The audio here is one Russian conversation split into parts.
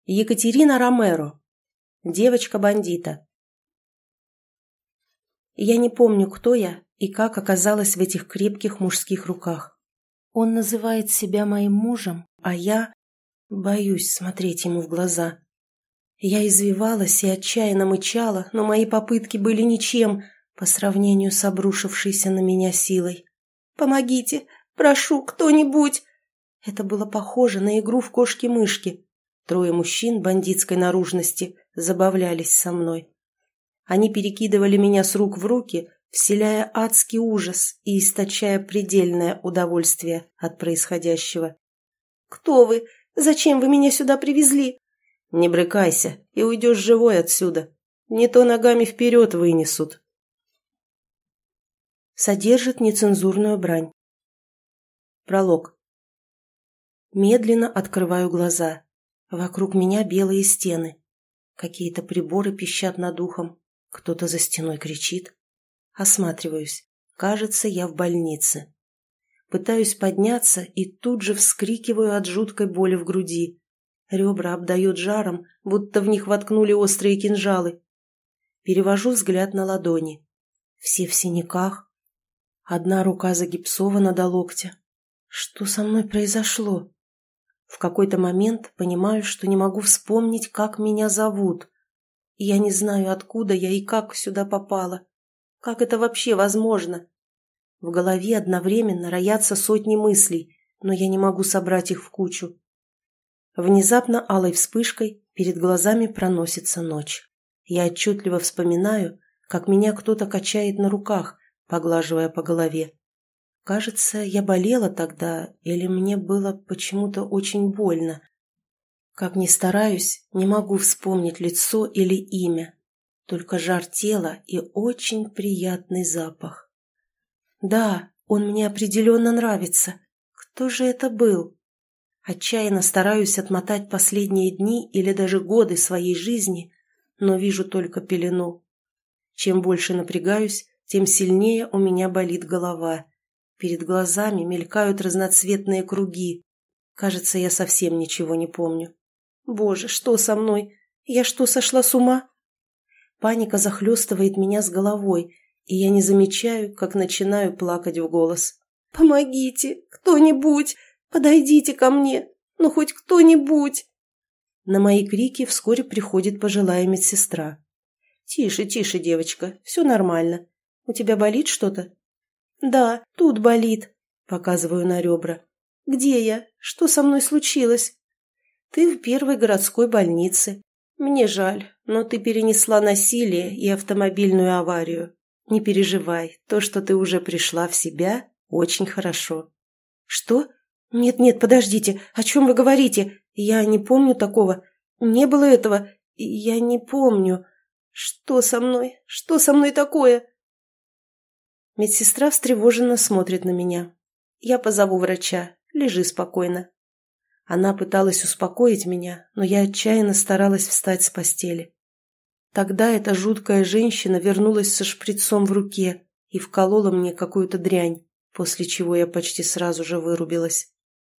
Екатерина Ромеро. Девочка-бандита. Я не помню, кто я и как оказалась в этих крепких мужских руках. Он называет себя моим мужем, а я боюсь смотреть ему в глаза. Я извивалась и отчаянно мычала, но мои попытки были ничем по сравнению с обрушившейся на меня силой. «Помогите! Прошу, кто-нибудь!» Это было похоже на игру в кошки-мышки. Трое мужчин бандитской наружности забавлялись со мной. Они перекидывали меня с рук в руки, вселяя адский ужас и источая предельное удовольствие от происходящего. «Кто вы? Зачем вы меня сюда привезли?» «Не брыкайся, и уйдешь живой отсюда. Не то ногами вперед вынесут». Содержит нецензурную брань. Пролог. Медленно открываю глаза. Вокруг меня белые стены. Какие-то приборы пищат над ухом. Кто-то за стеной кричит. Осматриваюсь. Кажется, я в больнице. Пытаюсь подняться и тут же вскрикиваю от жуткой боли в груди. Ребра обдает жаром, будто в них воткнули острые кинжалы. Перевожу взгляд на ладони. Все в синяках. Одна рука загипсована до локтя. Что со мной произошло? В какой-то момент понимаю, что не могу вспомнить, как меня зовут. Я не знаю, откуда я и как сюда попала. Как это вообще возможно? В голове одновременно роятся сотни мыслей, но я не могу собрать их в кучу. Внезапно алой вспышкой перед глазами проносится ночь. Я отчетливо вспоминаю, как меня кто-то качает на руках, поглаживая по голове. Кажется, я болела тогда, или мне было почему-то очень больно. Как ни стараюсь, не могу вспомнить лицо или имя. Только жар тела и очень приятный запах. Да, он мне определенно нравится. Кто же это был? Отчаянно стараюсь отмотать последние дни или даже годы своей жизни, но вижу только пелену. Чем больше напрягаюсь, тем сильнее у меня болит голова. Перед глазами мелькают разноцветные круги. Кажется, я совсем ничего не помню. Боже, что со мной? Я что, сошла с ума? Паника захлестывает меня с головой, и я не замечаю, как начинаю плакать в голос. «Помогите! Кто-нибудь! Подойдите ко мне! Ну, хоть кто-нибудь!» На мои крики вскоре приходит пожилая медсестра. «Тише, тише, девочка, все нормально. У тебя болит что-то?» «Да, тут болит», — показываю на ребра. «Где я? Что со мной случилось?» «Ты в первой городской больнице. Мне жаль, но ты перенесла насилие и автомобильную аварию. Не переживай, то, что ты уже пришла в себя, очень хорошо». «Что? Нет-нет, подождите, о чем вы говорите? Я не помню такого. Не было этого. Я не помню. Что со мной? Что со мной такое?» Медсестра встревоженно смотрит на меня. «Я позову врача. Лежи спокойно». Она пыталась успокоить меня, но я отчаянно старалась встать с постели. Тогда эта жуткая женщина вернулась со шприцом в руке и вколола мне какую-то дрянь, после чего я почти сразу же вырубилась.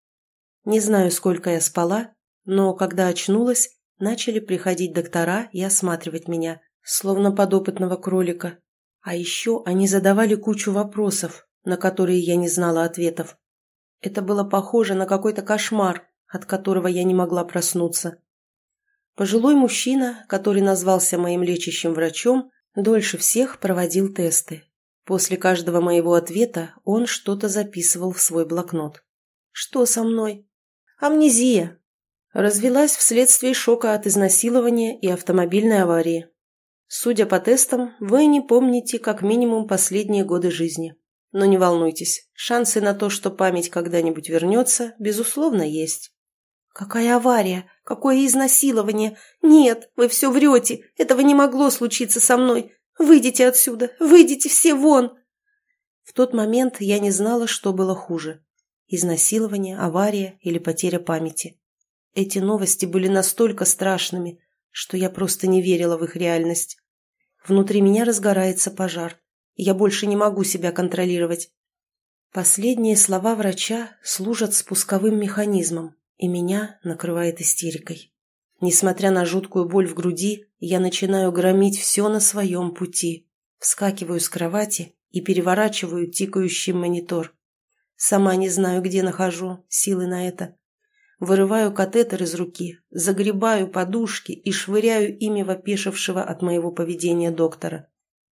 Не знаю, сколько я спала, но когда очнулась, начали приходить доктора и осматривать меня, словно подопытного кролика. А еще они задавали кучу вопросов, на которые я не знала ответов. Это было похоже на какой-то кошмар, от которого я не могла проснуться. Пожилой мужчина, который назвался моим лечащим врачом, дольше всех проводил тесты. После каждого моего ответа он что-то записывал в свой блокнот. «Что со мной?» «Амнезия. Развилась вследствие шока от изнасилования и автомобильной аварии. Судя по тестам, вы не помните как минимум последние годы жизни. Но не волнуйтесь, шансы на то, что память когда-нибудь вернется, безусловно, есть». «Какая авария? Какое изнасилование? Нет, вы все врете. Этого не могло случиться со мной. Выйдите отсюда, выйдите все вон!» В тот момент я не знала, что было хуже. Изнасилование, авария или потеря памяти. Эти новости были настолько страшными, что я просто не верила в их реальность. Внутри меня разгорается пожар, и я больше не могу себя контролировать. Последние слова врача служат спусковым механизмом, и меня накрывает истерикой. Несмотря на жуткую боль в груди, я начинаю громить все на своем пути. Вскакиваю с кровати и переворачиваю тикающий монитор. Сама не знаю, где нахожу силы на это. Вырываю катетер из руки, загребаю подушки и швыряю ими в опешившего от моего поведения доктора.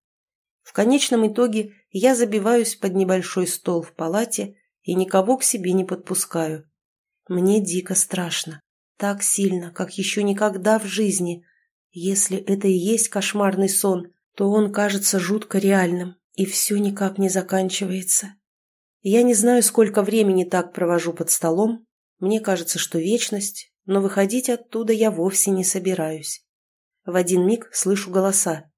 В конечном итоге я забиваюсь под небольшой стол в палате и никого к себе не подпускаю. Мне дико страшно. Так сильно, как еще никогда в жизни. Если это и есть кошмарный сон, то он кажется жутко реальным, и все никак не заканчивается. Я не знаю, сколько времени так провожу под столом. Мне кажется, что вечность, но выходить оттуда я вовсе не собираюсь. В один миг слышу голоса.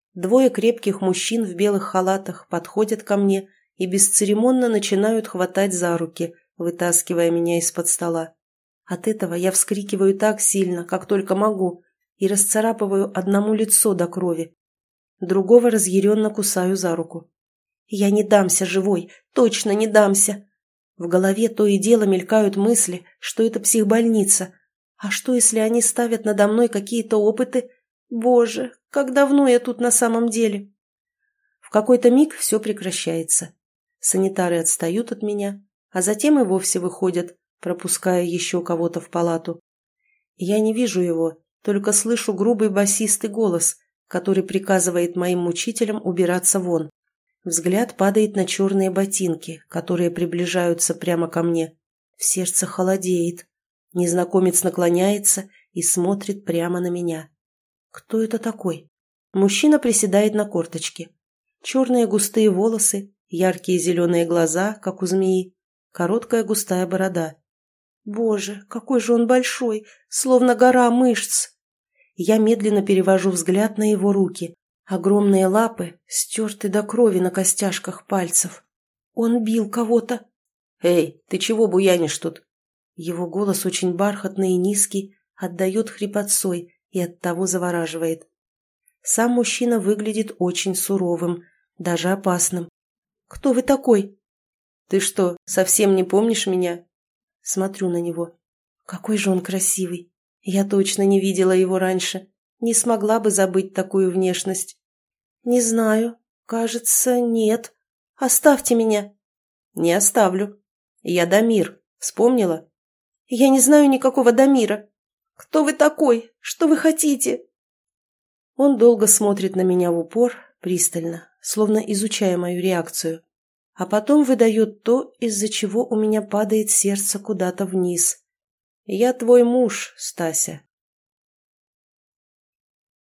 2 крепких мужчин в белых халатах подходят ко мне и бесцеремонно начинают хватать за руки, вытаскивая меня из-под стола. От этого я вскрикиваю так сильно, как только могу, и расцарапываю одному лицо до крови. Другого разъяренно кусаю за руку. Я не дамся живой, точно не дамся. В голове то и дело мелькают мысли, что это психбольница. А что, если они ставят надо мной какие-то опыты? Боже, как давно я тут на самом деле? В какой-то миг все прекращается. Санитары отстают от меня, а затем и вовсе выходят, пропуская еще кого-то в палату. Я не вижу его, только слышу грубый басистый голос, который приказывает моим мучителям убираться вон. Взгляд падает на черные ботинки, которые приближаются прямо ко мне. В сердце холодеет. Незнакомец наклоняется и смотрит прямо на меня. Кто это такой? Мужчина приседает на корточке. Черные густые волосы, яркие зеленые глаза, как у змеи, короткая густая борода. Боже, какой же он большой, словно гора мышц. Я медленно перевожу взгляд на его руки. Огромные лапы стерты до крови на костяшках пальцев. Он бил кого-то. «Эй, ты чего буянишь тут?» Его голос очень бархатный и низкий, отдает хрипотцой и оттого завораживает. Сам мужчина выглядит очень суровым, даже опасным. «Кто вы такой?» «Ты что, совсем не помнишь меня?» Смотрю на него. Какой же он красивый. Я точно не видела его раньше. Не смогла бы забыть такую внешность. Не знаю. Кажется, нет. Оставьте меня. Не оставлю. Я Дамир. Вспомнила? Я не знаю никакого Дамира. Кто вы такой? Что вы хотите? Он долго смотрит на меня в упор, пристально, словно изучая мою реакцию. А потом выдает то, из-за чего у меня падает сердце куда-то вниз. «Я твой муж, Стася.